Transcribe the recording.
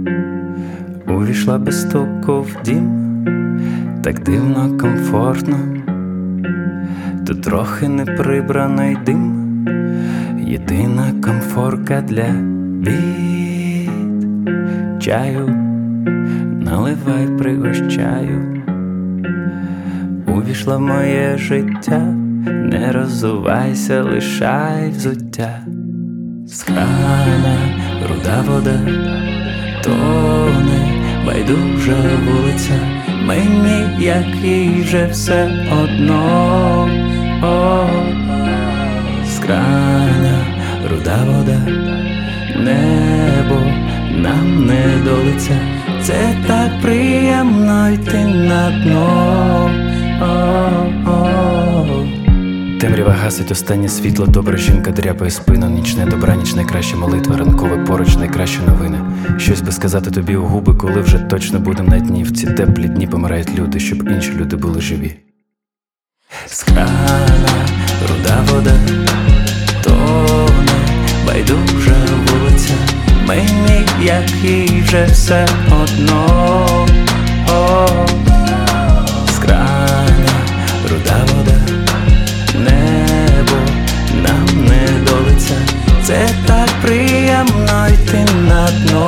Увійшла без стуку в дім, так дивно, комфортно. Тут трохи неприбраний дим, єдина комфорка для бід. Чаю наливай, пригощаю. Увійшла в моє життя, не роззувайся, лишай взуття. З крана руда вода, тоне байдужа вулиця. Мені, як їй же, все одно. З крана руда вода, небо нам не до лиця. Це так приємно йти на дно. Темрява гасить останнє світло, добра жінка дряпає спину. Нічне добраніч, найкраща молитва, ранкове поруч, найкращі новини. Щось би сказати тобі у губи, коли вже точно будем на дні. В ці теплі дні помирають люди, щоб інші люди були живі. З крана руда вода, тоне байдужа вулиця. Мені, як їй же, все одно. З крана руда вода, небо нам не до лиця. Це так приємно йти на дно.